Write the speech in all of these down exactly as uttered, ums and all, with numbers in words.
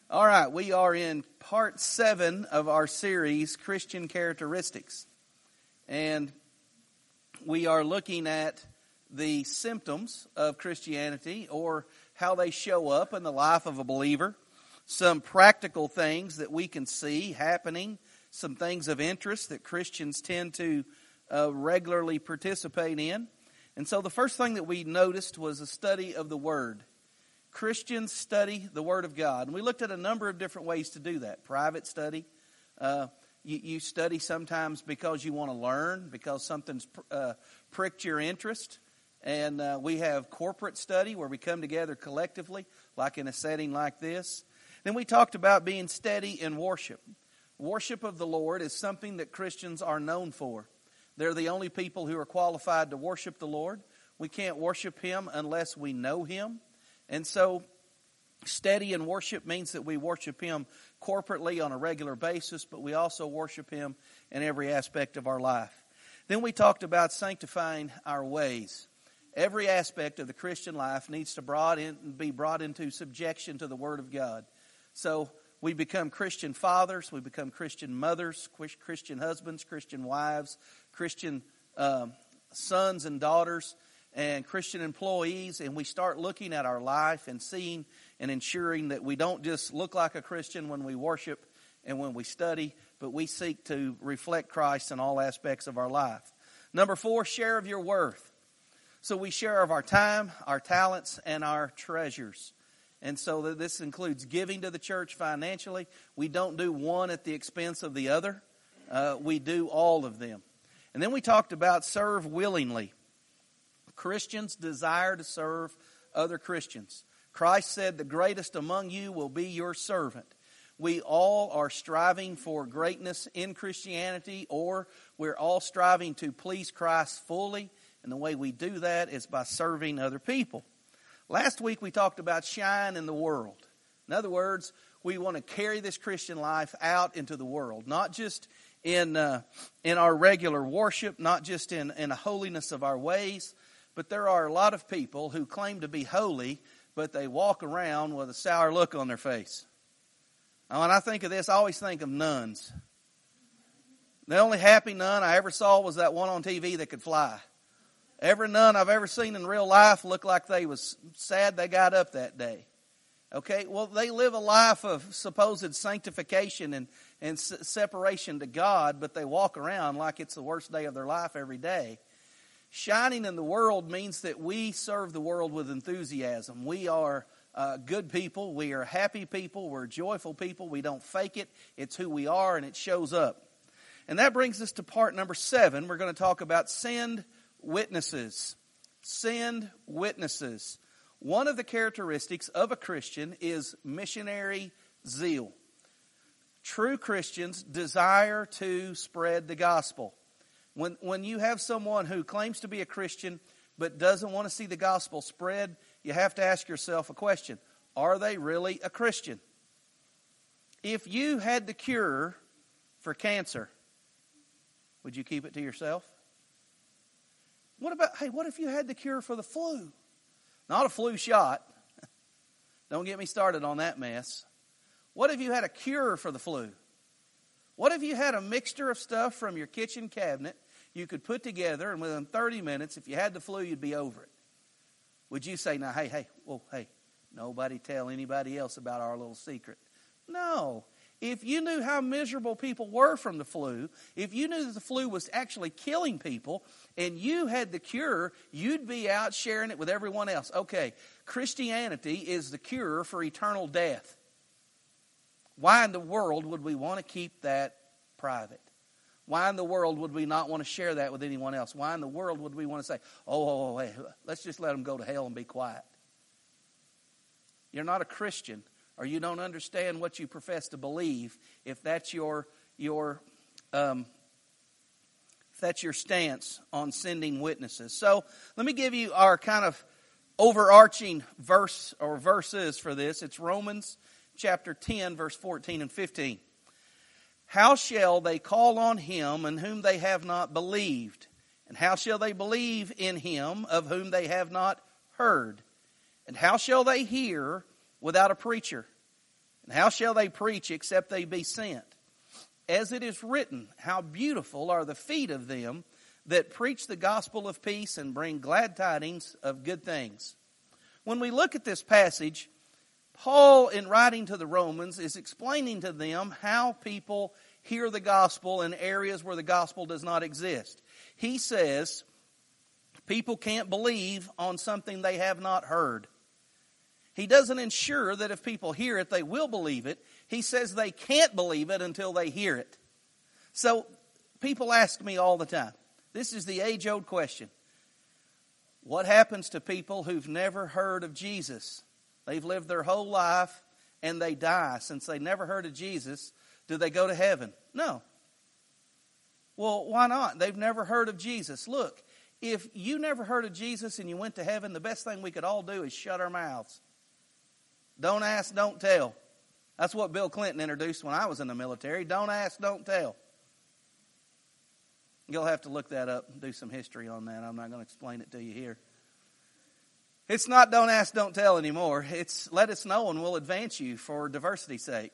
All right, we are in part seven of our series, Christian Characteristics. And we are looking at the symptoms of Christianity, or how they show up in the life of a believer. Some practical things that we can see happening, some things of interest that Christians tend to uh, regularly participate in. And so the first thing that we noticed was a study of the Word. Christians study the Word of God. And we looked at a number of different ways to do that. Private study. Uh, you, you study sometimes because you want to learn, because something's uh, pricked your interest. And uh, we have corporate study where we come together collectively, like in a setting like this. Then we talked about being steady in worship. Worship of the Lord is something that Christians are known for. They're the only people who are qualified to worship the Lord. We can't worship Him unless we know Him. And so, steady in worship means that we worship Him corporately on a regular basis, but we also worship Him in every aspect of our life. Then we talked about sanctifying our ways. Every aspect of the Christian life needs to brought in, be brought into subjection to the Word of God. So, we become Christian fathers, we become Christian mothers, Christian husbands, Christian wives, Christian um, sons and daughters, and Christian employees, and we start looking at our life and seeing and ensuring that we don't just look like a Christian when we worship and when we study, but we seek to reflect Christ in all aspects of our life. Number four, share of your worth. So we share of our time, our talents, and our treasures. And so this includes giving to the church financially. We don't do one at the expense of the other. Uh, we do all of them. And then we talked about serve willingly. Christians desire to serve other Christians. Christ said, the greatest among you will be your servant. We all are striving for greatness in Christianity, or we're all striving to please Christ fully. And the way we do that is by serving other people. Last week we talked about shine in the world. In other words, we want to carry this Christian life out into the world. Not just in uh, in our regular worship, not just in, in the holiness of our ways, but there are a lot of people who claim to be holy, but they walk around with a sour look on their face. Now, when I think of this, I always think of nuns. The only happy nun I ever saw was that one on T V that could fly. Every nun I've ever seen in real life looked like they was sad they got up that day. Okay, well, they live a life of supposed sanctification and, and separation to God, but they walk around like it's the worst day of their life every day. Shining in the world means that we serve the world with enthusiasm. We are uh, good people. We are happy people. We're joyful people. We don't fake it. It's who we are, and it shows up. And that brings us to part number seven. We're going to talk about send witnesses. Send witnesses. One of the characteristics of a Christian is missionary zeal. True Christians desire to spread the gospel. When when you have someone who claims to be a Christian but doesn't want to see the gospel spread, you have to ask yourself a question. Are they really a Christian? If you had the cure for cancer, would you keep it to yourself? What about, hey, what if you had the cure for the flu? Not a flu shot. Don't get me started on that mess. What if you had a cure for the flu? What if you had a mixture of stuff from your kitchen cabinet you could put together, and within thirty minutes, if you had the flu, you'd be over it? Would you say, now, hey, hey, whoa, hey, nobody tell anybody else about our little secret? No. If you knew how miserable people were from the flu, if you knew that the flu was actually killing people, and you had the cure, you'd be out sharing it with everyone else. Okay, Christianity is the cure for eternal death. Why in the world would we want to keep that private? Why in the world would we not want to share that with anyone else? Why in the world would we want to say, oh, oh, oh, hey, let's just let them go to hell and be quiet? You're not a Christian, or you don't understand what you profess to believe if that's your your um, if that's your stance on sending witnesses. So let me give you our kind of overarching verse or verses for this. It's Romans chapter ten, verse fourteen and fifteen. How shall they call on him in whom they have not believed? And how shall they believe in him of whom they have not heard? And how shall they hear without a preacher? How shall they preach except they be sent? As it is written, how beautiful are the feet of them that preach the gospel of peace and bring glad tidings of good things. When we look at this passage, Paul, in writing to the Romans, is explaining to them how people hear the gospel in areas where the gospel does not exist. He says people can't believe on something they have not heard. He doesn't ensure that if people hear it, they will believe it. He says they can't believe it until they hear it. So people ask me all the time, this is the age-old question. What happens to people who've never heard of Jesus? They've lived their whole life and they die. Since they never heard of Jesus, do they go to heaven? No. Well, why not? They've never heard of Jesus. Look, if you never heard of Jesus and you went to heaven, the best thing we could all do is shut our mouths. Don't ask, don't tell. That's what Bill Clinton introduced when I was in the military. Don't ask, don't tell. You'll have to look that up and do some history on that. I'm not going to explain it to you here. It's not don't ask, don't tell anymore. It's let us know and we'll advance you for diversity's sake.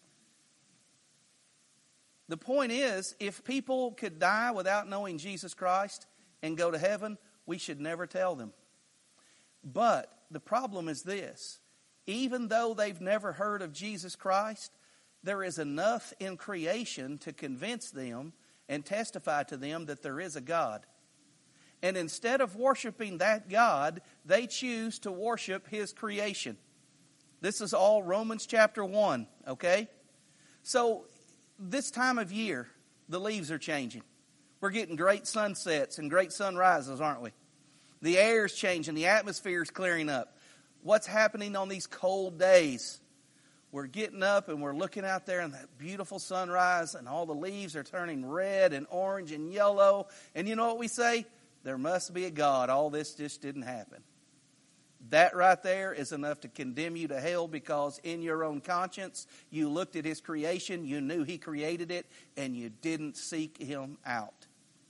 The point is, if people could die without knowing Jesus Christ and go to heaven, we should never tell them. But the problem is this. Even though they've never heard of Jesus Christ, there is enough in creation to convince them and testify to them that there is a God. And instead of worshiping that God, they choose to worship His creation. This is all Romans chapter one, okay? So this time of year, the leaves are changing. We're getting great sunsets and great sunrises, aren't we? The air's changing, the atmosphere's clearing up. What's happening on these cold days? We're getting up and we're looking out there in that beautiful sunrise and all the leaves are turning red and orange and yellow. And you know what we say? There must be a God. All this just didn't happen. That right there is enough to condemn you to hell because in your own conscience, you looked at His creation, you knew He created it, and you didn't seek Him out.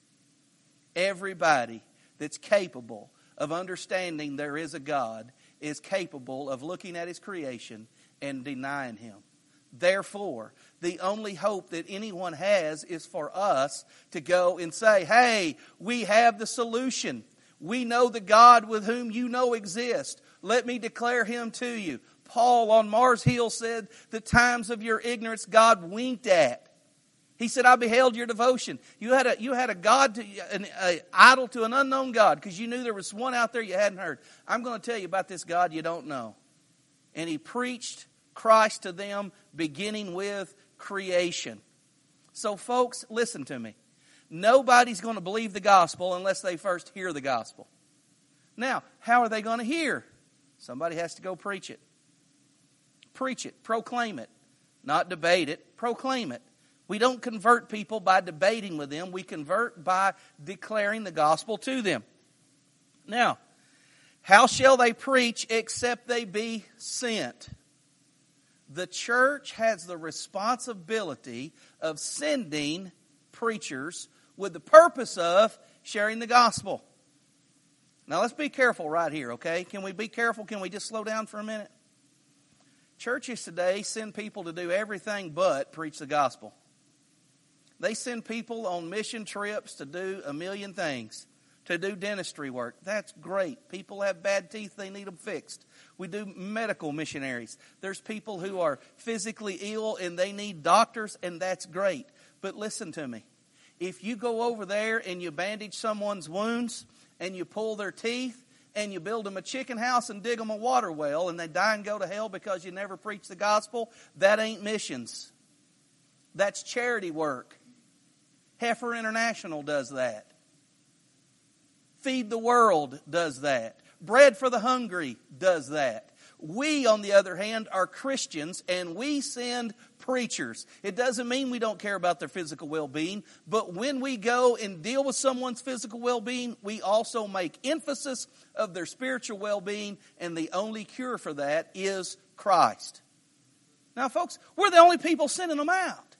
Everybody that's capable of understanding there is a God is capable of looking at His creation and denying Him. Therefore, the only hope that anyone has is for us to go and say, hey, we have the solution. We know the God with whom you know exists. Let me declare Him to you. Paul on Mars Hill said, the times of your ignorance God winked at. He said, I beheld your devotion. You had a, you had a God, to, an a idol to an unknown God because you knew there was one out there you hadn't heard. I'm going to tell you about this God you don't know. And he preached Christ to them beginning with creation. So folks, listen to me. Nobody's going to believe the gospel unless they first hear the gospel. Now, how are they going to hear? Somebody has to go preach it. Preach it. Proclaim it. Not debate it. Proclaim it. We don't convert people by debating with them. We convert by declaring the gospel to them. Now, how shall they preach except they be sent? The church has the responsibility of sending preachers with the purpose of sharing the gospel. Now let's be careful right here, okay? Can we be careful? Can we just slow down for a minute? Churches today send people to do everything but preach the gospel. They send people on mission trips to do a million things. To do dentistry work. That's great. People have bad teeth, they need them fixed. We do medical missionaries. There's people who are physically ill and they need doctors, and that's great. But listen to me. If you go over there and you bandage someone's wounds and you pull their teeth and you build them a chicken house and dig them a water well and they die and go to hell because you never preach the gospel, that ain't missions. That's charity work. Heifer International does that. Feed the World does that. Bread for the Hungry does that. We, on the other hand, are Christians and we send preachers. It doesn't mean we don't care about their physical well-being, but when we go and deal with someone's physical well-being, we also make emphasis of their spiritual well-being, and the only cure for that is Christ. Now, folks, we're the only people sending them out.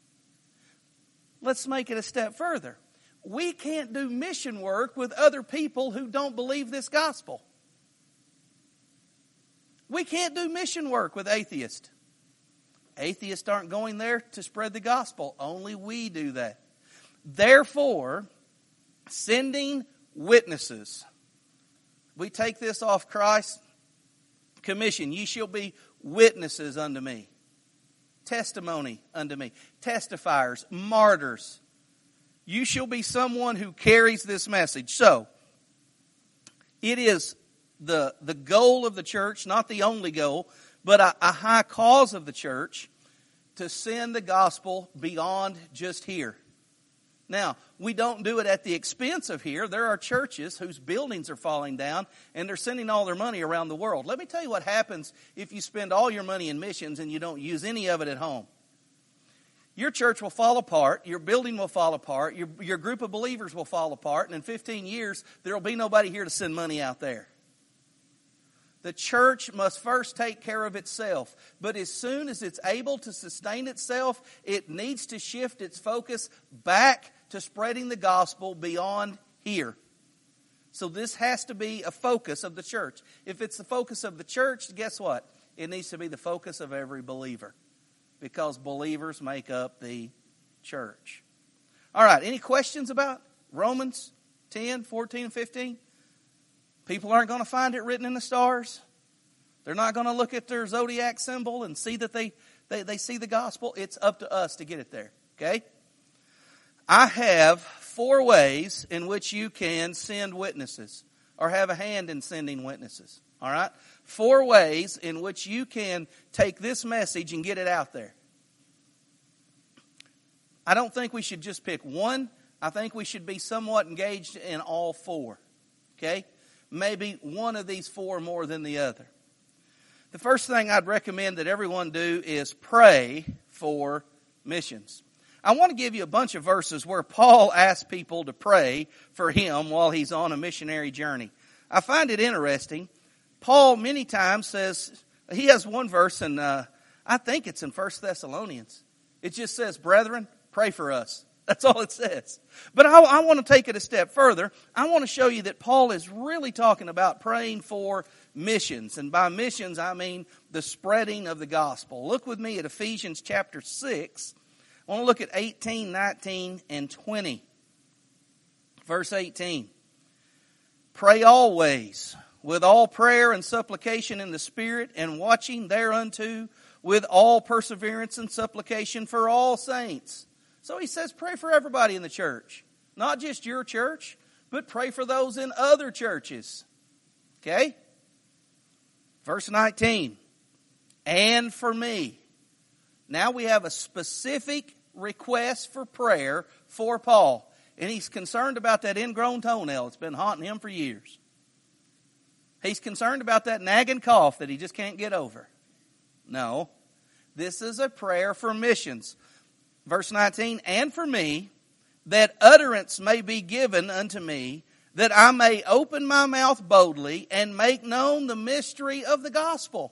Let's make it a step further. We can't do mission work with other people who don't believe this gospel. We can't do mission work with atheists. Atheists aren't going there to spread the gospel. Only we do that. Therefore, sending witnesses. We take this off Christ's commission. Ye shall be witnesses unto me. Testimony unto me. Testifiers, martyrs. You shall be someone who carries this message. So, it is the, the goal of the church, not the only goal, but a, a high cause of the church to send the gospel beyond just here. Now, we don't do it at the expense of here. There are churches whose buildings are falling down and they're sending all their money around the world. Let me tell you what happens if you spend all your money in missions and you don't use any of it at home. Your church will fall apart, your building will fall apart, your, your group of believers will fall apart, and in fifteen years, there will be nobody here to send money out there. The church must first take care of itself. But as soon as it's able to sustain itself, it needs to shift its focus back to spreading the gospel beyond here. So this has to be a focus of the church. If it's the focus of the church, guess what? It needs to be the focus of every believer. Because believers make up the church. All right, any questions about Romans ten, fourteen, and fifteen? People aren't going to find it written in the stars. They're not going to look at their zodiac symbol and see that they, they, they see the gospel. It's up to us to get it there, okay? I have four ways in which you can send witnesses or have a hand in sending witnesses, all right? Four ways in which you can take this message and get it out there. I don't think we should just pick one. I think we should be somewhat engaged in all four. Okay? Maybe one of these four more than the other. The first thing I'd recommend that everyone do is pray for missions. I want to give you a bunch of verses where Paul asks people to pray for him while he's on a missionary journey. I find it interesting. Paul many times says, he has one verse, and uh, I think it's in First Thessalonians. It just says, brethren, pray for us. That's all it says. But I, I want to take it a step further. I want to show you that Paul is really talking about praying for missions. And by missions, I mean the spreading of the gospel. Look with me at Ephesians chapter six. I want to look at eighteen, nineteen, and twenty. Verse eighteen. Pray always, with all prayer and supplication in the Spirit, and watching thereunto with all perseverance and supplication for all saints. So he says pray for everybody in the church. Not just your church, but pray for those in other churches. Okay? Verse nineteen. And for me. Now we have a specific request for prayer for Paul. And he's concerned about that ingrown toenail. It's been haunting him for years. He's concerned about that nagging cough that he just can't get over. No. This is a prayer for missions. Verse nineteen, and for me, that utterance may be given unto me, that I may open my mouth boldly and make known the mystery of the gospel.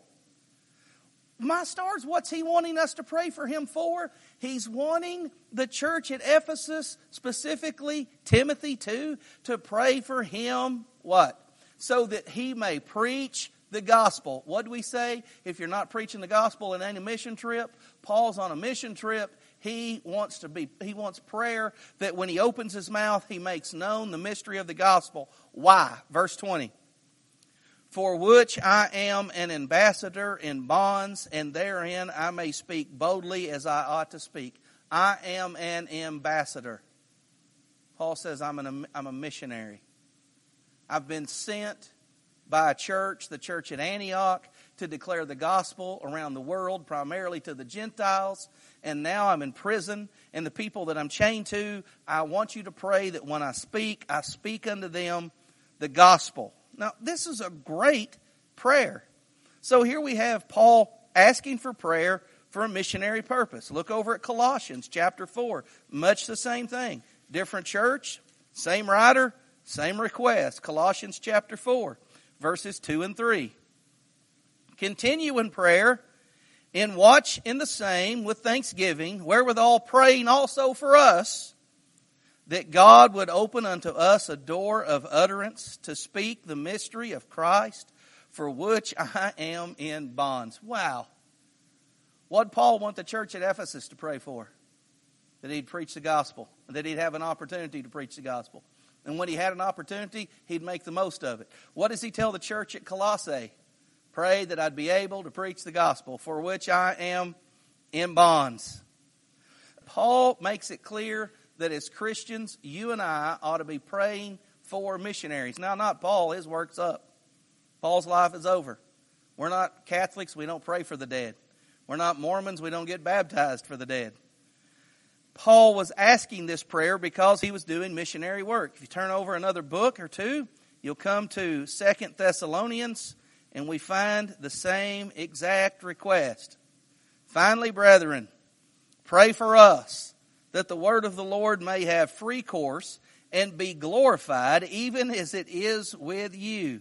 My stars, what's he wanting us to pray for him for? He's wanting the church at Ephesus, specifically Timothy too, to pray for him, what? So that he may preach the gospel. What do we say? If you're not preaching the gospel and ain't a mission trip, Paul's on a mission trip. He wants to be, he wants prayer that when he opens his mouth, he makes known the mystery of the gospel. Why? Verse twenty. For which I am an ambassador in bonds, and therein I may speak boldly as I ought to speak. I am an ambassador. Paul says I'm, an, I'm a missionary. I've been sent by a church, the church at Antioch, to declare the gospel around the world, primarily to the Gentiles. And now I'm in prison, and the people that I'm chained to, I want you to pray that when I speak, I speak unto them the gospel. Now, this is a great prayer. So here we have Paul asking for prayer for a missionary purpose. Look over at Colossians chapter four. Much the same thing. Different church, same writer, same request. Colossians chapter four, verses two and three. Continue in prayer, and watch in the same with thanksgiving, wherewithal praying also for us, that God would open unto us a door of utterance to speak the mystery of Christ, for which I am in bonds. Wow. What did Paul want the church at Ephesus to pray for? That he'd preach the gospel, that he'd have an opportunity to preach the gospel. And when he had an opportunity, he'd make the most of it. What does he tell the church at Colossae? Pray that I'd be able to preach the gospel, for which I am in bonds. Paul makes it clear that as Christians, you and I ought to be praying for missionaries. Now, not Paul. His work's up. Paul's life is over. We're not Catholics. We don't pray for the dead. We're not Mormons. We don't get baptized for the dead. Paul was asking this prayer because he was doing missionary work. If you turn over another book or two, you'll come to Second Thessalonians, and we find the same exact request. Finally, brethren, pray for us that the word of the Lord may have free course and be glorified, even as it is with you.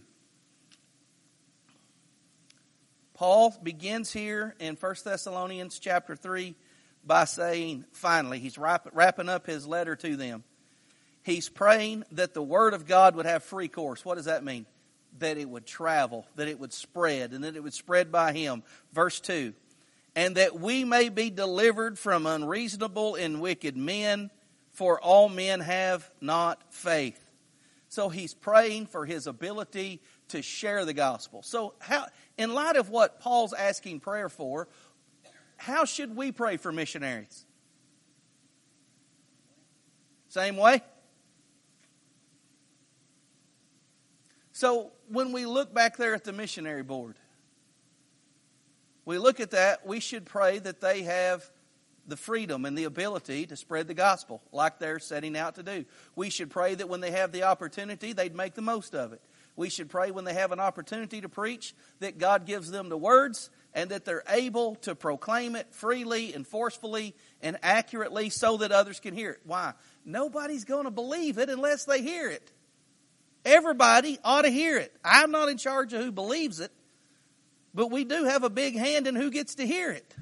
Paul begins here in First Thessalonians chapter three by saying, finally, he's wrapping up his letter to them. He's praying that the word of God would have free course. What does that mean? That it would travel, that it would spread, and that it would spread by him. Verse two, and that we may be delivered from unreasonable and wicked men, for all men have not faith. So he's praying for his ability to share the gospel. So how, in light of what Paul's asking prayer for, how should we pray for missionaries? Same way? So when we look back there at the missionary board, we look at that, we should pray that they have the freedom and the ability to spread the gospel like they're setting out to do. We should pray that when they have the opportunity, they'd make the most of it. We should pray when they have an opportunity to preach that God gives them the words and that they're able to proclaim it freely and forcefully and accurately so that others can hear it. Why? Nobody's going to believe it unless they hear it. Everybody ought to hear it. I'm not in charge of who believes it, but we do have a big hand in who gets to hear it.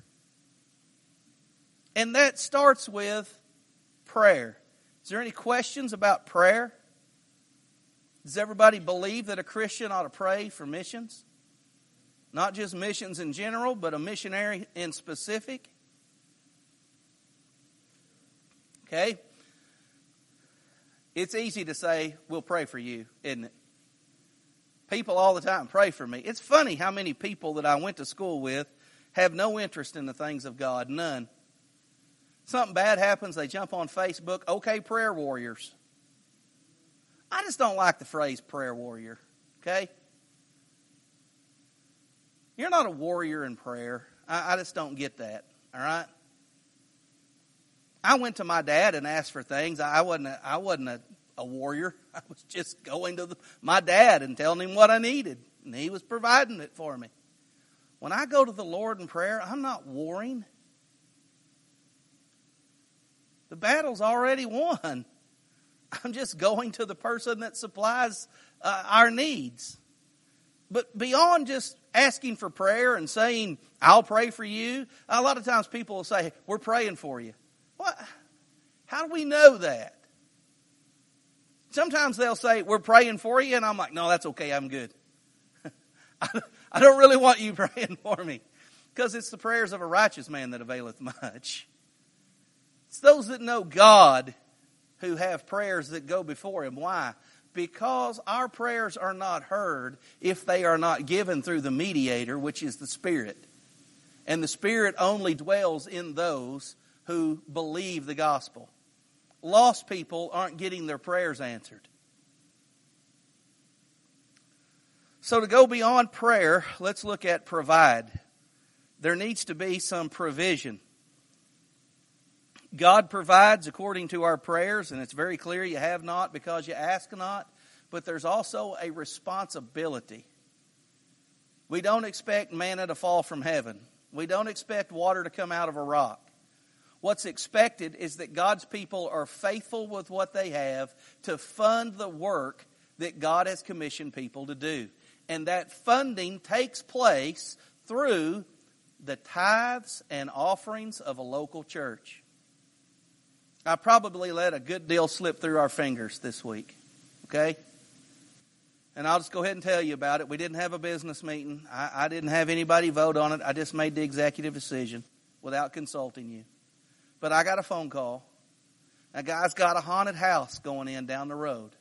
And that starts with prayer. Is there any questions about prayer? Does everybody believe that a Christian ought to pray for missions? Not just missions in general, but a missionary in specific? Okay? It's easy to say, we'll pray for you, isn't it? People all the time pray for me. It's funny how many people that I went to school with have no interest in the things of God. None. Something bad happens, they jump on Facebook, okay, prayer warriors. I just don't like the phrase prayer warrior, okay? You're not a warrior in prayer. I, I just don't get that, all right? I went to my dad and asked for things. I wasn't a, I wasn't a, a warrior. I was just going to the, my dad and telling him what I needed, and he was providing it for me. When I go to the Lord in prayer, I'm not warring. The battle's already won. I'm just going to the person that supplies uh, our needs. But beyond just asking for prayer and saying, I'll pray for you, a lot of times people will say, we're praying for you. What? How do we know that? Sometimes they'll say, we're praying for you, and I'm like, no, that's okay, I'm good. I don't really want you praying for me, because it's the prayers of a righteous man that availeth much. It's those that know God who have prayers that go before Him. Why? Because our prayers are not heard if they are not given through the mediator, which is the Spirit. And the Spirit only dwells in those who believe the gospel. Lost people aren't getting their prayers answered. So to go beyond prayer, let's look at provide. There needs to be some provision. God provides according to our prayers, and it's very clear you have not because you ask not. But there's also a responsibility. We don't expect manna to fall from heaven. We don't expect water to come out of a rock. What's expected is that God's people are faithful with what they have to fund the work that God has commissioned people to do. And that funding takes place through the tithes and offerings of a local church. I probably let a good deal slip through our fingers this week, okay? And I'll just go ahead and tell you about it. We didn't have a business meeting. I, I didn't have anybody vote on it. I just made the executive decision. without consulting you. But I got a phone call. A guy's got a haunted house going in down the road.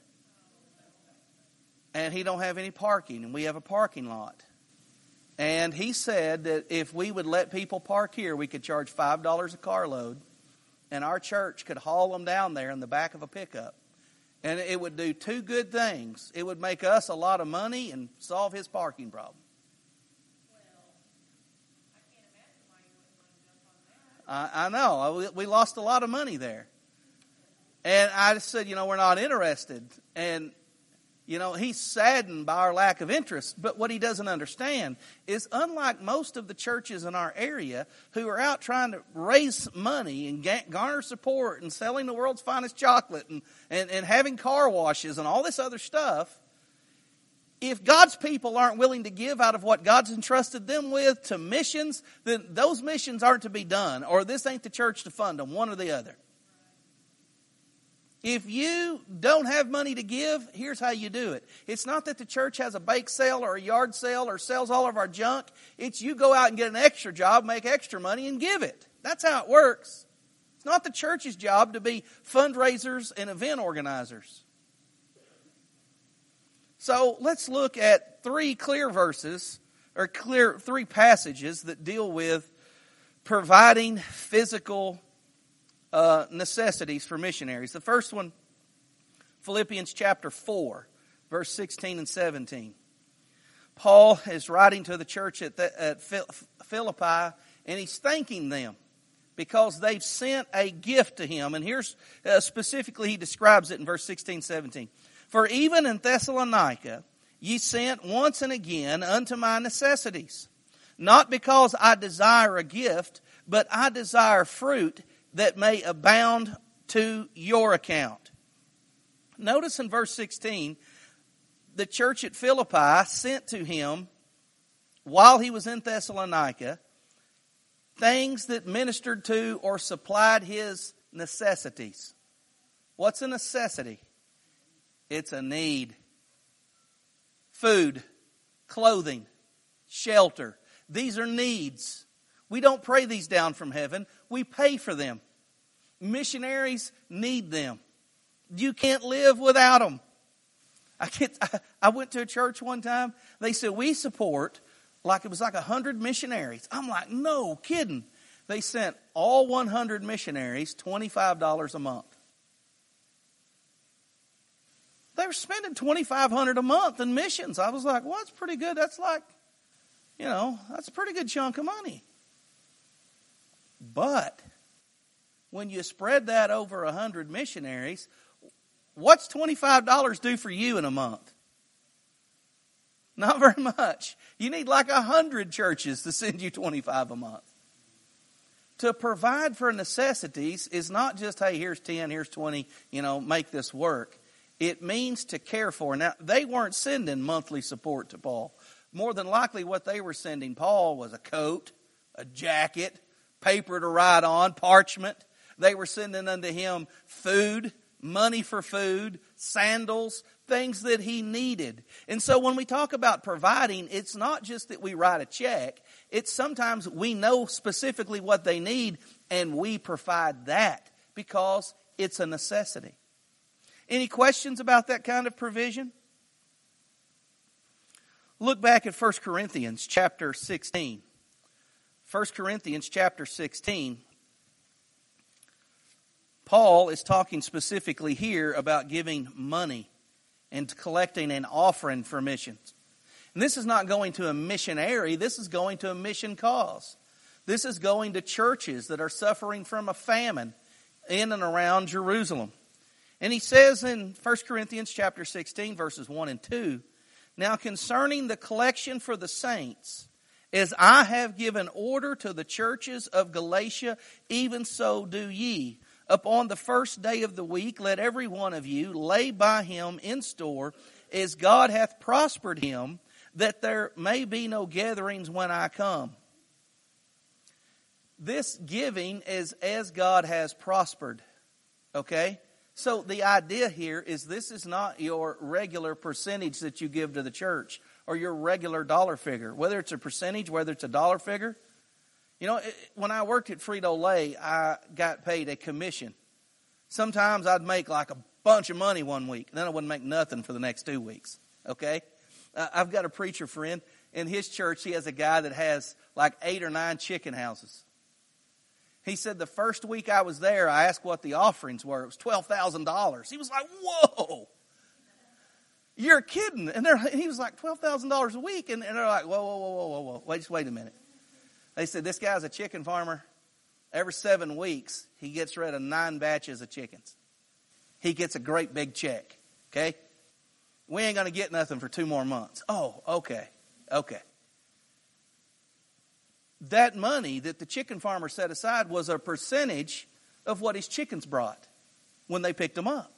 And he don't have any parking, and we have a parking lot. And he said that if we would let people park here, we could charge five dollars a carload, and our church could haul them down there in the back of a pickup. And it would do two good things. It would make us a lot of money and solve his parking problem. Well, I can't imagine why you wouldn't want to jump on that. I, I know. We, we lost a lot of money there. And I just said, you know, we're not interested. And you know, he's saddened by our lack of interest. But what he doesn't understand is, unlike most of the churches in our area who are out trying to raise money and garner support and selling the world's finest chocolate and, and, and having car washes and all this other stuff, if God's people aren't willing to give out of what God's entrusted them with to missions, then those missions aren't to be done, or this ain't the church to fund them, one or the other. If you don't have money to give, here's how you do it. It's not that the church has a bake sale or a yard sale or sells all of our junk. It's you go out and get an extra job, make extra money, and give it. That's how it works. It's not the church's job to be fundraisers and event organizers. So let's look at three clear verses, or clear three passages that deal with providing physical Uh, necessities for missionaries. The first one, Philippians chapter four, verse sixteen and seventeen. Paul is writing to the church at, the, at Philippi, and he's thanking them because they've sent a gift to him. And here's uh, specifically, he describes it in verse sixteen, seventeen. For even in Thessalonica ye sent once and again unto my necessities, not because I desire a gift, but I desire fruit that may abound to your account. Notice in verse sixteen, the church at Philippi sent to him, while he was in Thessalonica, things that ministered to or supplied his necessities. What's a necessity? It's a need. Food, clothing, shelter. These are needs. We don't pray these down from heaven. We pay for them. Missionaries need them. You can't live without them. I, can't, I, I went to a church one time. They said, we support, like it was like one hundred missionaries. I'm like, no kidding. They sent all one hundred missionaries twenty-five dollars a month. They were spending twenty-five hundred dollars a month in missions. I was like, well, that's pretty good. That's like, you know, that's a pretty good chunk of money. But when you spread that over one hundred missionaries, what's twenty-five dollars do for you in a month? Not very much. You need like one hundred churches to send you twenty-five a month. To provide for necessities is not just, hey, here's ten, here's twenty, you know, make this work. It means to care for. Now, they weren't sending monthly support to Paul. More than likely what they were sending Paul was a coat, a jacket, paper to write on, parchment. They were sending unto him food, money for food, sandals, things that he needed. And so when we talk about providing, it's not just that we write a check. It's sometimes we know specifically what they need and we provide that because it's a necessity. Any questions about that kind of provision? Look back at First Corinthians chapter sixteen. First Corinthians chapter sixteen. Paul is talking specifically here about giving money and collecting an offering for missions. And this is not going to a missionary. This is going to a mission cause. This is going to churches that are suffering from a famine in and around Jerusalem. And he says in First Corinthians chapter sixteen, verses one and two, now concerning the collection for the saints, as I have given order to the churches of Galatia, even so do ye. Upon the first day of the week, let every one of you lay by him in store, as God hath prospered him, that there may be no gatherings when I come. This giving is as God has prospered. Okay? So the idea here is this is not your regular percentage that you give to the church or your regular dollar figure. Whether it's a percentage, whether it's a dollar figure, You know, when I worked at Frito-Lay, I got paid a commission. Sometimes I'd make like a bunch of money one week, and then I wouldn't make nothing for the next two weeks. Okay? Uh, I've got a preacher friend. In his church, he has a guy that has like eight or nine chicken houses. He said the first week I was there, I asked what the offerings were. It was twelve thousand dollars. He was like, whoa, you're kidding. And they're, he was like, twelve thousand dollars a week. And, and they're like, whoa, whoa, whoa, whoa, whoa, whoa. Wait, just wait a minute. They said, this guy's a chicken farmer. Every seven weeks, he gets rid of nine batches of chickens. He gets a great big check. Okay? We ain't going to get nothing for two more months. Oh, okay. Okay. That money that the chicken farmer set aside was a percentage of what his chickens brought when they picked them up.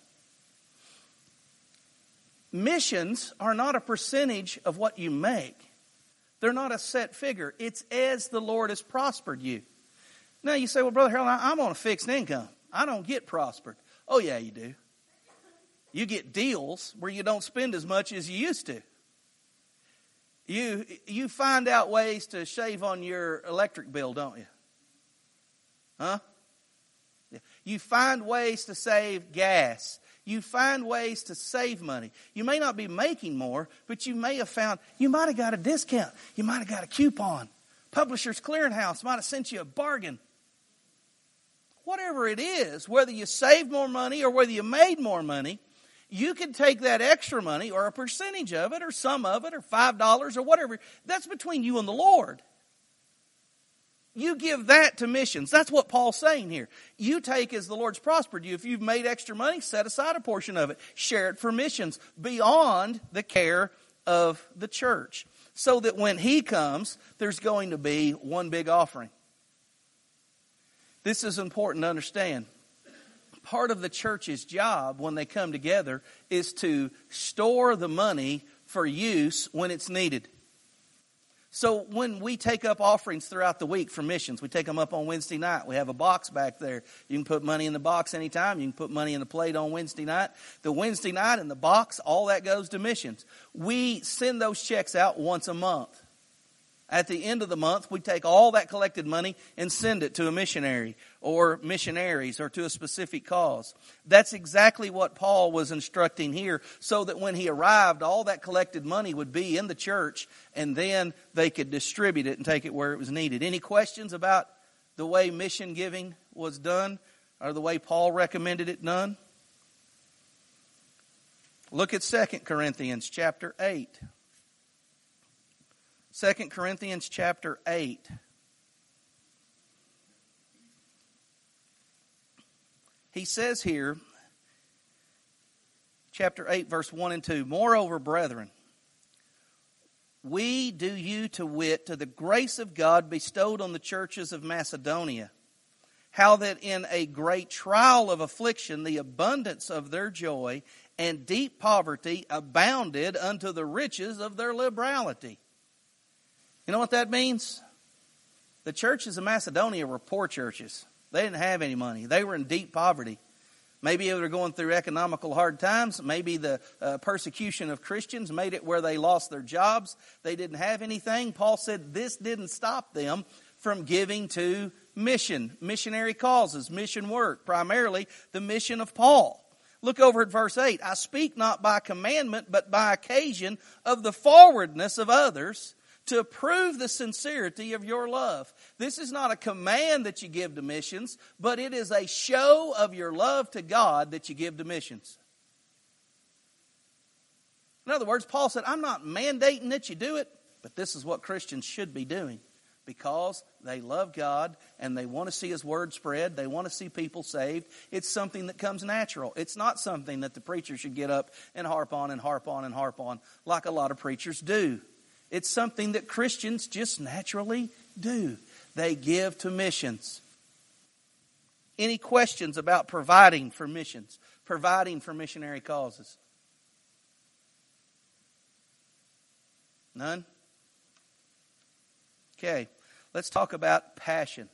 Missions are not a percentage of what you make. They're not a set figure. It's as the Lord has prospered you. Now you say, well, Brother Harold, I'm on a fixed income. I don't get prospered. Oh, yeah, you do. You get deals where you don't spend as much as you used to. You you find out ways to shave on your electric bill, don't you? Huh? You find ways to save gas. You find ways to save money. You may not be making more, but you may have found, you might have got a discount. You might have got a coupon. Publishers Clearinghouse might have sent you a bargain. Whatever it is, whether you saved more money or whether you made more money, you can take that extra money or a percentage of it or some of it or five dollars or whatever. That's between you and the Lord. You give that to missions. That's what Paul's saying here. You take as the Lord's prospered you. If you've made extra money, set aside a portion of it. Share it for missions beyond the care of the church. So that when He comes, there's going to be one big offering. This is important to understand. Part of the church's job when they come together is to store the money for use when it's needed. So when we take up offerings throughout the week for missions, we take them up on Wednesday night. We have a box back there. You can put money in the box anytime. You can put money in the plate on Wednesday night. The Wednesday night in the box, all that goes to missions. We send those checks out once a month. At the end of the month, we take all that collected money and send it to a missionary or missionaries or to a specific cause. That's exactly what Paul was instructing here, so that when he arrived, all that collected money would be in the church, and then they could distribute it and take it where it was needed. Any questions about the way mission giving was done or the way Paul recommended it done? Look at Second Corinthians chapter eight. Second Corinthians chapter eight. He says here, chapter eight, verse one and two, moreover, brethren, we do you to wit to the grace of God bestowed on the churches of Macedonia, how that in a great trial of affliction the abundance of their joy and deep poverty abounded unto the riches of their liberality. You know what that means? The churches of Macedonia were poor churches. They didn't have any money. They were in deep poverty. Maybe they were going through economical hard times. Maybe the uh, persecution of Christians made it where they lost their jobs. They didn't have anything. Paul said this didn't stop them from giving to mission, missionary causes, mission work, primarily the mission of Paul. Look over at verse eight. I speak not by commandment, but by occasion of the forwardness of others, to prove the sincerity of your love. This is not a command that you give to missions, but it is a show of your love to God that you give to missions. In other words, Paul said, I'm not mandating that you do it, but this is what Christians should be doing, because they love God and they want to see His word spread. They want to see people saved. It's something that comes natural. It's not something that the preacher should get up and harp on and harp on and harp on like a lot of preachers do. It's something that Christians just naturally do. They give to missions. Any questions about providing for missions, providing for missionary causes? None? Okay, let's talk about passion.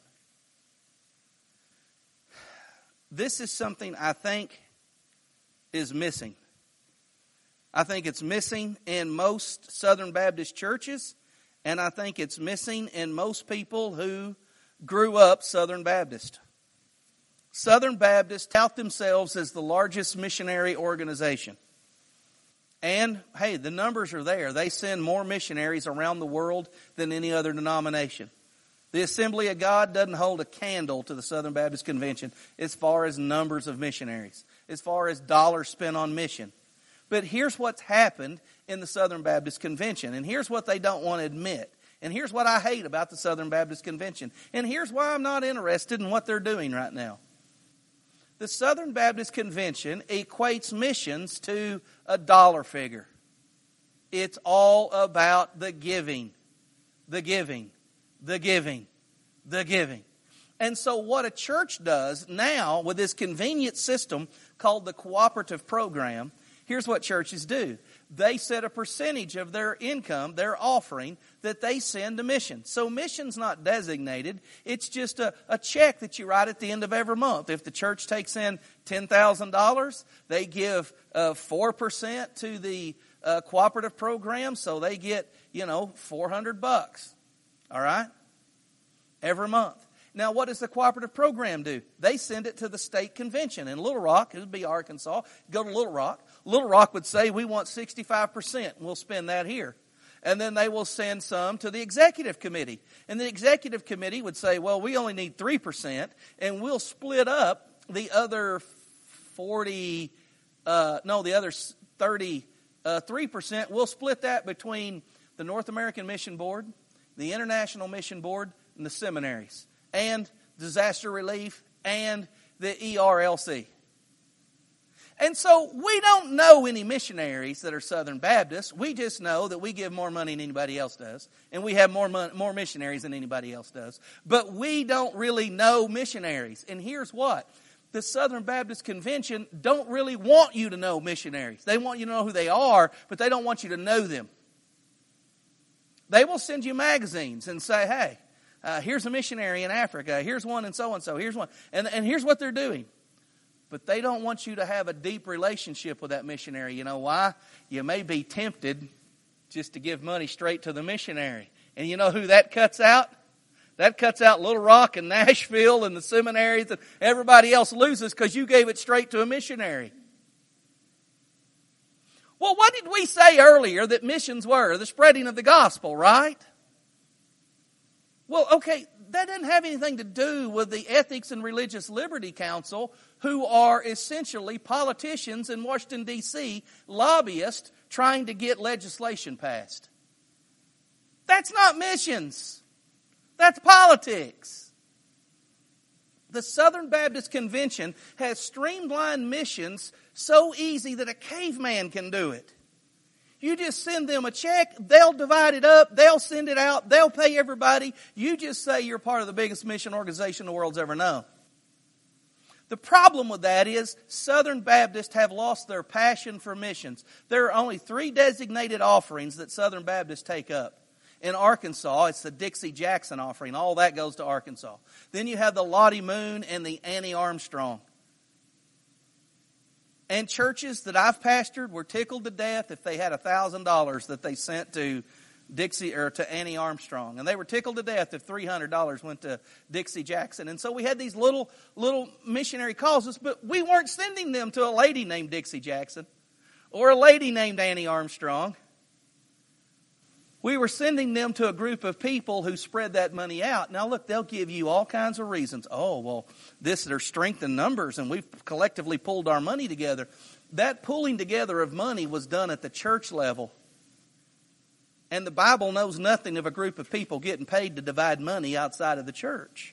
This is something I think is missing. I think it's missing in most Southern Baptist churches, and I think it's missing in most people who grew up Southern Baptist. Southern Baptists tout themselves as the largest missionary organization. And, hey, the numbers are there. They send more missionaries around the world than any other denomination. The Assembly of God doesn't hold a candle to the Southern Baptist Convention as far as numbers of missionaries, as far as dollars spent on mission. But here's what's happened in the Southern Baptist Convention, and here's what they don't want to admit. And here's what I hate about the Southern Baptist Convention. And here's why I'm not interested in what they're doing right now. The Southern Baptist Convention equates missions to a dollar figure. It's all about the giving, the giving, the giving, the giving. And so what a church does now with this convenient system called the cooperative program, here's what churches do. They set a percentage of their income, their offering, that they send to missions. So mission's not designated. It's just a, a check that you write at the end of every month. If the church takes in ten thousand dollars, they give uh, four percent to the uh, cooperative program, so they get, you know, four hundred bucks. All right? Every month. Now, what does the cooperative program do? They send it to the state convention. In Little Rock, it would be Arkansas. Go to Little Rock. Little Rock would say, we want sixty-five percent, and we'll spend that here. And then they will send some to the executive committee. And the executive committee would say, well, we only need three percent, and we'll split up the other forty, uh, no, the other thirty-three percent. We'll split that between the North American Mission Board, the International Mission Board, and the seminaries, and disaster relief, and the E R L C. And so we don't know any missionaries that are Southern Baptists. We just know that we give more money than anybody else does. And we have more money, more missionaries than anybody else does. But we don't really know missionaries. And here's what. The Southern Baptist Convention don't really want you to know missionaries. They want you to know who they are, but they don't want you to know them. They will send you magazines and say, hey, uh, here's a missionary in Africa. Here's one and so-and-so. Here's one. And, and here's what they're doing. But they don't want you to have a deep relationship with that missionary. You know why? You may be tempted just to give money straight to the missionary. And you know who that cuts out? That cuts out Little Rock and Nashville and the seminaries, and everybody else loses because you gave it straight to a missionary. Well, what did we say earlier that missions were? The spreading of the gospel, right? Well, okay, that doesn't have anything to do with the Ethics and Religious Liberty Council, who are essentially politicians in Washington, D C, lobbyists trying to get legislation passed. That's not missions. That's politics. The Southern Baptist Convention has streamlined missions so easy that a caveman can do it. You just send them a check, they'll divide it up, they'll send it out, they'll pay everybody. You just say you're part of the biggest mission organization the world's ever known. The problem with that is Southern Baptists have lost their passion for missions. There are only three designated offerings that Southern Baptists take up. In Arkansas, it's the Dixie Jackson offering. All that goes to Arkansas. Then you have the Lottie Moon and the Annie Armstrong. And churches that I've pastored were tickled to death if they had one thousand dollars that they sent to Dixie or to Annie Armstrong. And they were tickled to death if three hundred dollars went to Dixie Jackson. And so we had these little little missionary causes, but we weren't sending them to a lady named Dixie Jackson or a lady named Annie Armstrong. We were sending them to a group of people who spread that money out. Now, look, they'll give you all kinds of reasons. Oh, well, this, there's strength in numbers, and we've collectively pulled our money together. That pulling together of money was done at the church level. And the Bible knows nothing of a group of people getting paid to divide money outside of the church.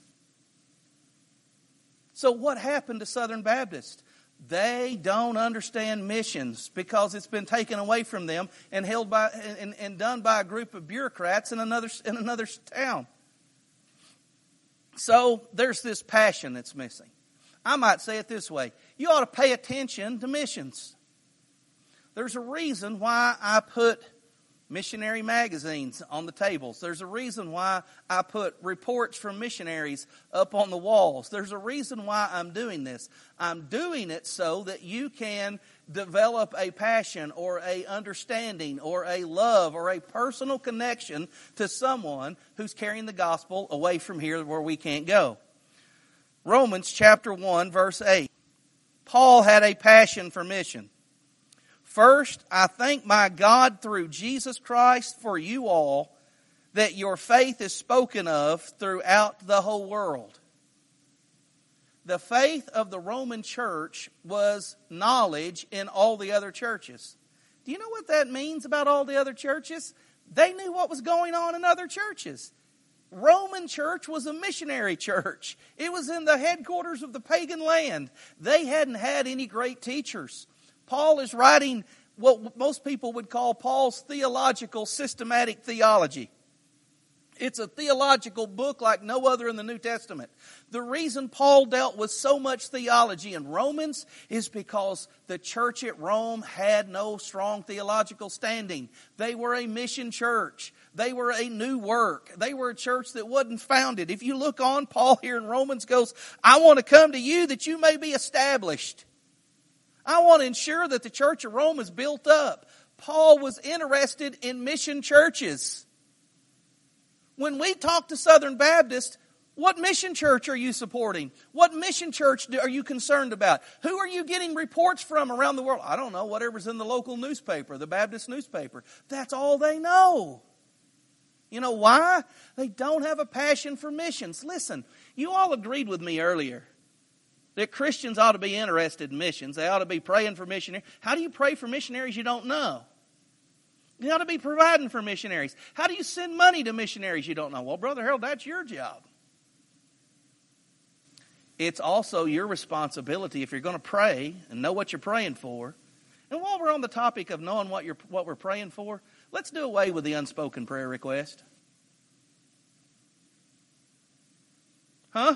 So what happened to Southern Baptists? They don't understand missions because it's been taken away from them and held by and, and done by a group of bureaucrats in another in another town. So there's this passion that's missing. I might say it this way. You ought to pay attention to missions. There's a reason why I put missionary magazines on the tables. There's a reason why I put reports from missionaries up on the walls. There's a reason why I'm doing this. I'm doing it so that you can develop a passion or a understanding or a love or a personal connection to someone who's carrying the gospel away from here where we can't go. Romans chapter one, verse eight. Paul had a passion for mission. First, I thank my God through Jesus Christ for you all, that your faith is spoken of throughout the whole world. The faith of the Roman church was knowledge in all the other churches. Do you know what that means about all the other churches? They knew what was going on in other churches. Roman church was a missionary church. It was in the headquarters of the pagan land. They hadn't had any great teachers. Paul is writing what most people would call Paul's theological systematic theology. It's a theological book like no other in the New Testament. The reason Paul dealt with so much theology in Romans is because the church at Rome had no strong theological standing. They were a mission church. They were a new work. They were a church that wasn't founded. If you look on, Paul here in Romans goes, I want to come to you that you may be established. I want to ensure that the church of Rome is built up. Paul was interested in mission churches. When we talk to Southern Baptists, what mission church are you supporting? What mission church are you concerned about? Who are you getting reports from around the world? I don't know, whatever's in the local newspaper, the Baptist newspaper. That's all they know. You know why? They don't have a passion for missions. Listen, you all agreed with me earlier that Christians ought to be interested in missions. They ought to be praying for missionaries. How do you pray for missionaries you don't know? You ought to be providing for missionaries. How do you send money to missionaries you don't know? Well, Brother Harold, that's your job. It's also your responsibility if you're going to pray and know what you're praying for. And while we're on the topic of knowing what you're what we're praying for, let's do away with the unspoken prayer request. Huh?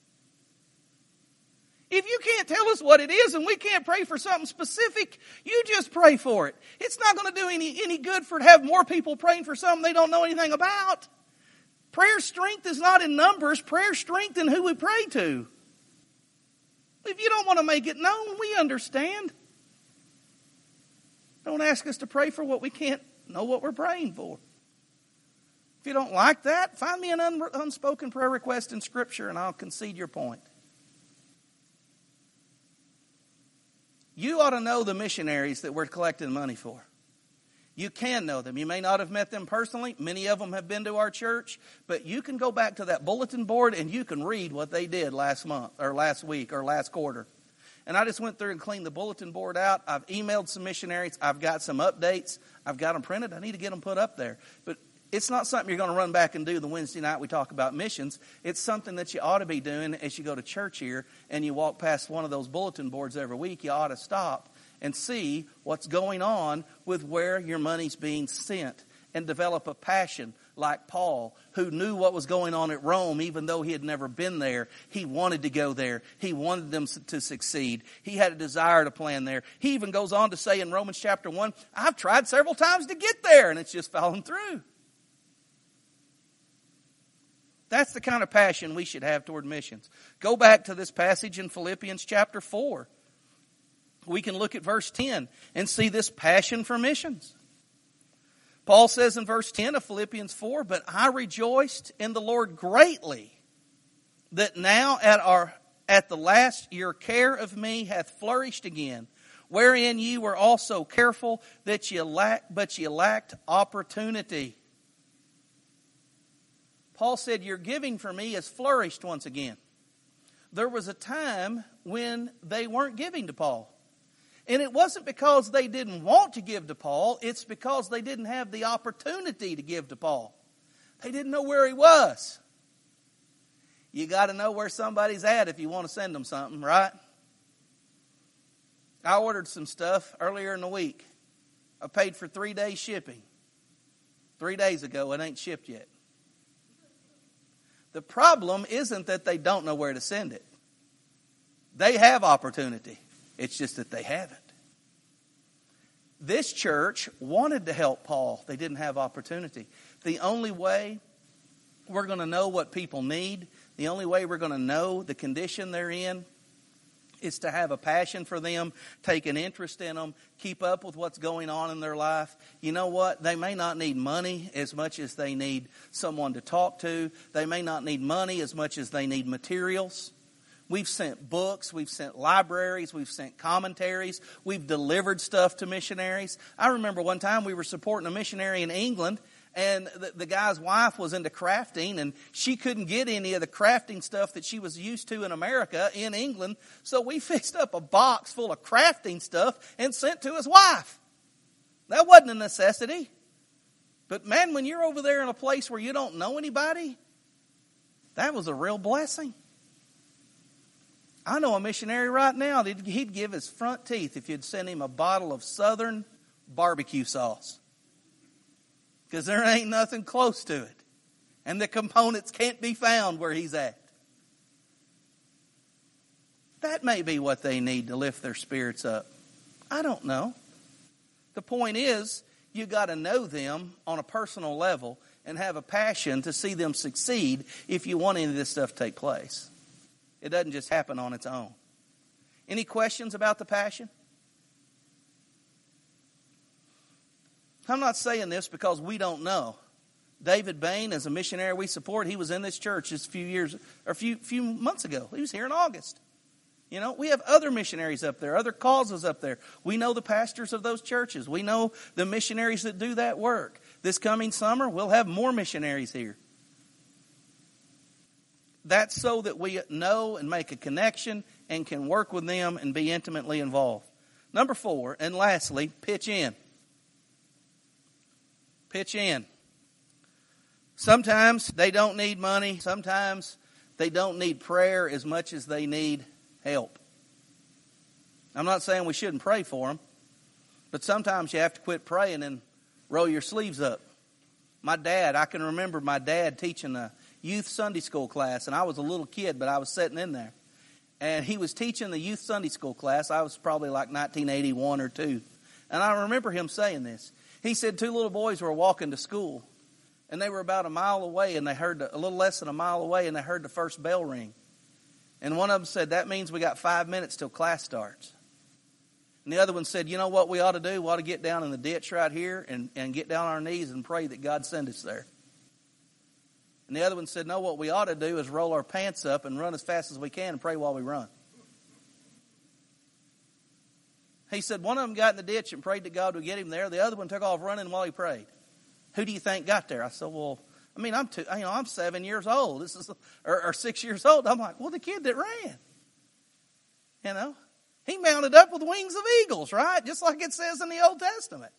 If you can't tell us what it is and we can't pray for something specific, you just pray for it. It's not going to do any, any good for to have more people praying for something they don't know anything about. Prayer strength is not in numbers. Prayer strength in who we pray to. If you don't want to make it known, we understand. Don't ask us to pray for what we can't know what we're praying for. If you don't like that, find me an un- unspoken prayer request in Scripture and I'll concede your point. You ought to know the missionaries that we're collecting money for. You can know them. You may not have met them personally. Many of them have been to our church. But you can go back to that bulletin board and you can read what they did last month or last week or last quarter. And I just went through and cleaned the bulletin board out. I've emailed some missionaries. I've got some updates. I've got them printed. I need to get them put up there. But it's not something you're going to run back and do the Wednesday night we talk about missions. It's something that you ought to be doing as you go to church here and you walk past one of those bulletin boards every week. You ought to stop and see what's going on with where your money's being sent and develop a passion like Paul, who knew what was going on at Rome even though he had never been there. He wanted to go there. He wanted them to succeed. He had a desire to plan there. He even goes on to say in Romans chapter one, I've tried several times to get there and it's just fallen through. That's the kind of passion we should have toward missions. Go back to this passage in Philippians chapter four. We can look at verse ten and see this passion for missions. Paul says in verse ten of Philippians four, but I rejoiced in the Lord greatly that now at our at the last your care of me hath flourished again, wherein ye were also careful that ye lack, but ye lacked opportunity. Paul said, your giving for me has flourished once again. There was a time when they weren't giving to Paul. And it wasn't because they didn't want to give to Paul. It's because they didn't have the opportunity to give to Paul. They didn't know where he was. You got to know where somebody's at if you want to send them something, right? I ordered some stuff earlier in the week. I paid for three days shipping. Three days ago, it ain't shipped yet. The problem isn't that they don't know where to send it. They have opportunity. It's just that they haven't. This church wanted to help Paul. They didn't have opportunity. The only way we're going to know what people need, the only way we're going to know the condition they're in, is to have a passion for them, take an interest in them, keep up with what's going on in their life. You know what? They may not need money as much as they need someone to talk to. They may not need money as much as they need materials. We've sent books, we've sent libraries, we've sent commentaries, we've delivered stuff to missionaries. I remember one time we were supporting a missionary in England, and the, the guy's wife was into crafting, and she couldn't get any of the crafting stuff that she was used to in America in England, so we fixed up a box full of crafting stuff and sent to his wife. That wasn't a necessity. But man, when you're over there in a place where you don't know anybody, that was a real blessing. I know a missionary right now, he'd give his front teeth if you'd send him a bottle of Southern barbecue sauce. Because there ain't nothing close to it. And the components can't be found where he's at. That may be what they need to lift their spirits up. I don't know. The point is, you got to know them on a personal level and have a passion to see them succeed if you want any of this stuff to take place. It doesn't just happen on its own. Any questions about the passion? I'm not saying this because we don't know. David Bain, as a missionary we support, he was in this church just a few years, or a few, few months ago. He was here in August. You know, we have other missionaries up there, other causes up there. We know the pastors of those churches. We know the missionaries that do that work. This coming summer, we'll have more missionaries here. That's so that we know and make a connection and can work with them and be intimately involved. Number four, and lastly, pitch in. Pitch in. Sometimes they don't need money. Sometimes they don't need prayer as much as they need help. I'm not saying we shouldn't pray for them, but sometimes you have to quit praying and roll your sleeves up. My dad, I can remember my dad teaching a youth Sunday school class, and I was a little kid, but I was sitting in there. And he was teaching the youth Sunday school class. I was probably like nineteen eighty-one or two. And I remember him saying this. He said two little boys were walking to school, and they were about a mile away, and they heard, a little less than a mile away, and they heard the first bell ring. And one of them said, that means we got five minutes till class starts. And the other one said, you know what we ought to do? We ought to get down in the ditch right here and, and get down on our knees and pray that God send us there. And the other one said, no, what we ought to do is roll our pants up and run as fast as we can and pray while we run. He said one of them got in the ditch and prayed that God would get him there. The other one took off running while he prayed. Who do you think got there? I said, well, I mean, I'm two, you know, I'm seven years old. This is or, or six years old. I'm like, well, the kid that ran. You know, he mounted up with wings of eagles, right? Just like it says in the Old Testament.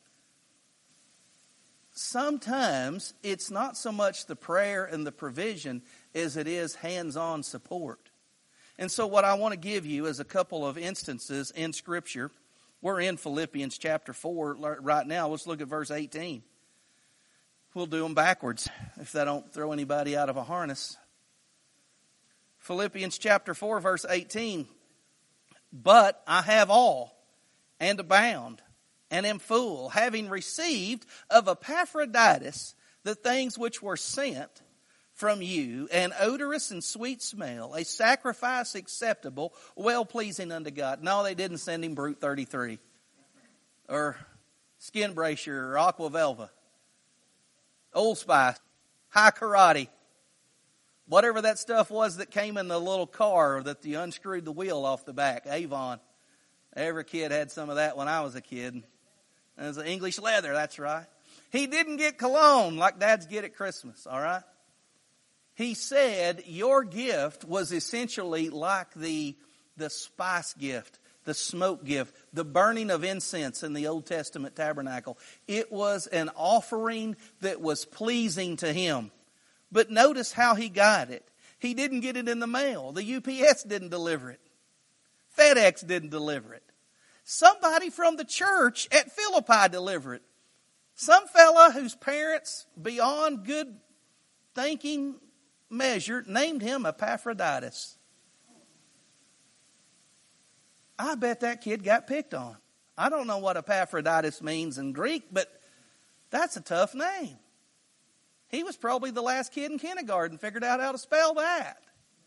Sometimes it's not so much the prayer and the provision as it is hands-on support. And so what I want to give you is a couple of instances in Scripture. We're in Philippians chapter four right now. Let's look at verse eighteen. We'll do them backwards if they don't throw anybody out of a harness. Philippians chapter four, verse eighteen. But I have all and abound and am full, having received of Epaphroditus the things which were sent from you, an odorous and sweet smell, a sacrifice acceptable, well-pleasing unto God. No, they didn't send him Brute thirty-three or Skin Bracier or Aqua Velva, Old Spice, High Karate, whatever that stuff was that came in the little car that you unscrewed the wheel off the back, Avon. Every kid had some of that when I was a kid. It was English leather, that's right. He didn't get cologne like dads get at Christmas, all right? He said your gift was essentially like the, the spice gift, the smoke gift, the burning of incense in the Old Testament tabernacle. It was an offering that was pleasing to him. But notice how he got it. He didn't get it in the mail. The U P S didn't deliver it. FedEx didn't deliver it. Somebody from the church at Philippi delivered it. Some fella whose parents, beyond good thinking measure, named him Epaphroditus. I bet that kid got picked on. I don't know what Epaphroditus means in Greek, but that's a tough name. He was probably the last kid in kindergarten figured out how to spell that.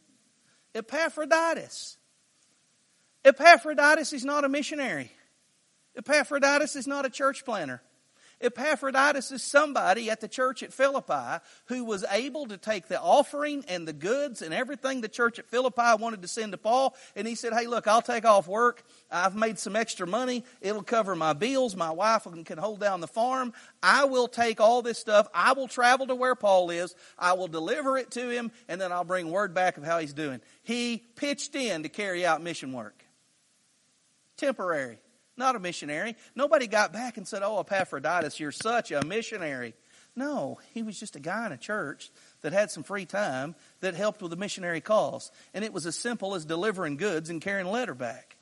Epaphroditus. Epaphroditus is not a missionary. Epaphroditus is not a church planner. Epaphroditus is somebody at the church at Philippi who was able to take the offering and the goods and everything the church at Philippi wanted to send to Paul. And he said, hey, look, I'll take off work. I've made some extra money. It'll cover my bills. My wife can hold down the farm. I will take all this stuff. I will travel to where Paul is. I will deliver it to him. And then I'll bring word back of how he's doing. He pitched in to carry out mission work. Temporary. Not a missionary. Nobody got back and said, oh, Epaphroditus, you're such a missionary. No, he was just a guy in a church that had some free time that helped with a missionary cause. And it was as simple as delivering goods and carrying a letter back.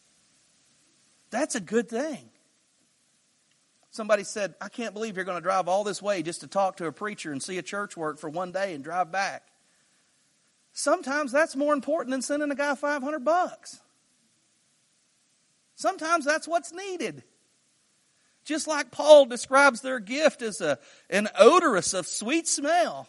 That's a good thing. Somebody said, I can't believe you're going to drive all this way just to talk to a preacher and see a church work for one day and drive back. Sometimes that's more important than sending a guy five hundred bucks. Sometimes that's what's needed. Just like Paul describes their gift as a, an odorous of sweet smell.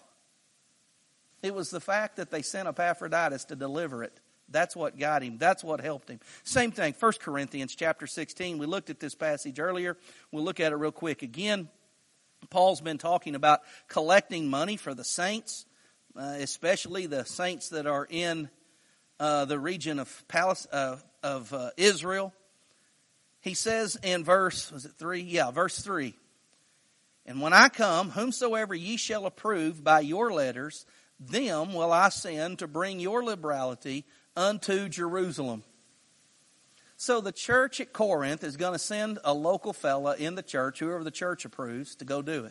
It was the fact that they sent Epaphroditus to deliver it. That's what got him. That's what helped him. Same thing, First Corinthians chapter sixteen. We looked at this passage earlier. We'll look at it real quick again. Paul's been talking about collecting money for the saints, uh, especially the saints that are in uh, the region of, Palestine, uh, of uh, Israel. He says in verse, was it three? Yeah, verse three. And when I come, whomsoever ye shall approve by your letters, them will I send to bring your liberality unto Jerusalem. So the church at Corinth is going to send a local fella in the church, whoever the church approves, to go do it.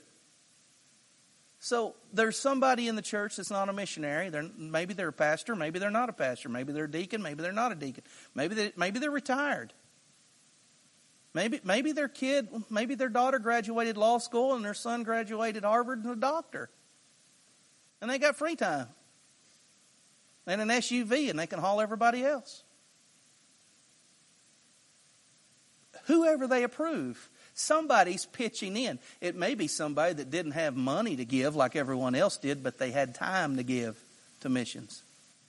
So there's somebody in the church that's not a missionary. They're, maybe they're a pastor, maybe they're not a pastor. Maybe they're a deacon, maybe they're not a deacon. Maybe they, maybe they're retired. Maybe maybe their kid, maybe their daughter graduated law school and their son graduated Harvard and a doctor. And they got free time. And an S U V and they can haul everybody else. Whoever they approve, somebody's pitching in. It may be somebody that didn't have money to give like everyone else did, but they had time to give to missions.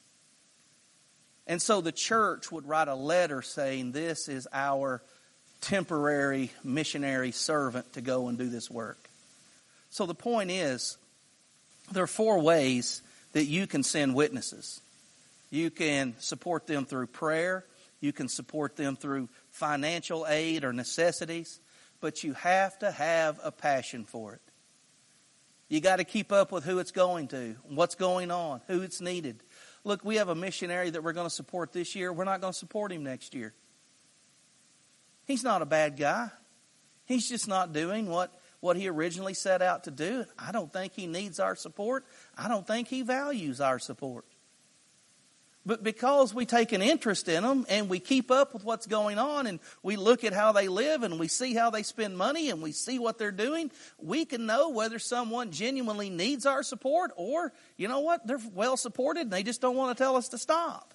And so the church would write a letter saying, this is our temporary missionary servant to go and do this work. So the point is, there are four ways that you can send witnesses. You can support them through prayer. You can support them through financial aid or necessities. But you have to have a passion for it. You got to keep up with who it's going to, what's going on, who it's needed. Look, we have a missionary that we're going to support this year. We're not going to support him next year. He's not a bad guy. He's just not doing what, what he originally set out to do. I don't think he needs our support. I don't think he values our support. But because we take an interest in them and we keep up with what's going on and we look at how they live and we see how they spend money and we see what they're doing, we can know whether someone genuinely needs our support or, you know what, they're well supported and they just don't want to tell us to stop.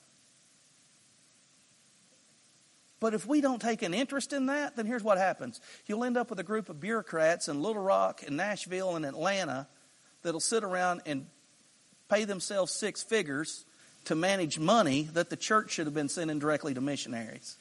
But if we don't take an interest in that, then here's what happens. You'll end up with a group of bureaucrats in Little Rock and Nashville and Atlanta that'll sit around and pay themselves six figures to manage money that the church should have been sending directly to missionaries.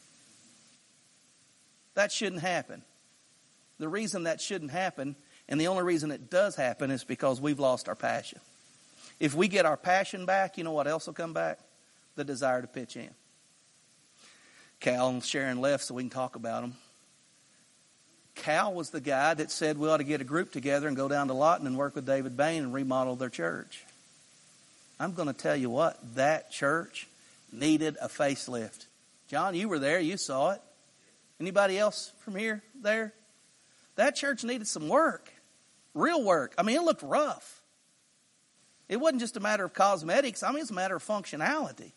That shouldn't happen. The reason that shouldn't happen, and the only reason it does happen, is because we've lost our passion. If we get our passion back, you know what else will come back? The desire to pitch in. Cal and Sharon left so we can talk about them. Cal was the guy that said we ought to get a group together and go down to Lawton and work with David Bain and remodel their church. I'm going to tell you what, that church needed a facelift. John, you were there, you saw it. Anybody else from here, there? That church needed some work, real work. I mean, it looked rough. It wasn't just a matter of cosmetics. I mean, it's a matter of functionality.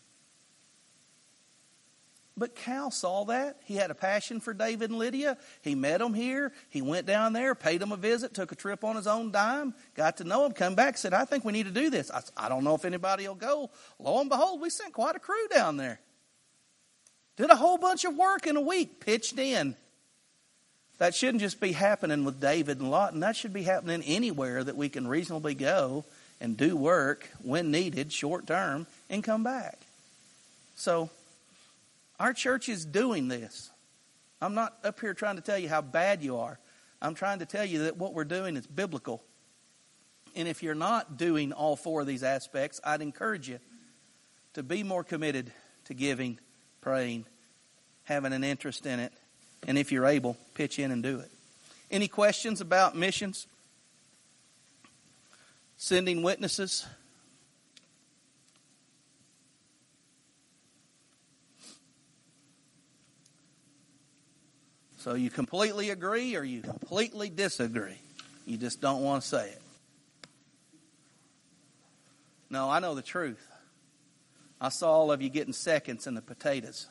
But Cal saw that. He had a passion for David and Lydia. He met them here. He went down there, paid them a visit, took a trip on his own dime, got to know them, come back, said, I think we need to do this. I, I don't know if anybody will go. Lo and behold, we sent quite a crew down there. Did a whole bunch of work in a week, pitched in. That shouldn't just be happening with David and Lot, and that should be happening anywhere that we can reasonably go and do work when needed, short term, and come back. So, our church is doing this. I'm not up here trying to tell you how bad you are. I'm trying to tell you that what we're doing is biblical. And if you're not doing all four of these aspects, I'd encourage you to be more committed to giving, praying, having an interest in it, and if you're able, pitch in and do it. Any questions about missions? Sending witnesses? So you completely agree or you completely disagree? You just don't want to say it. No, I know the truth. I saw all of you getting seconds in the potatoes.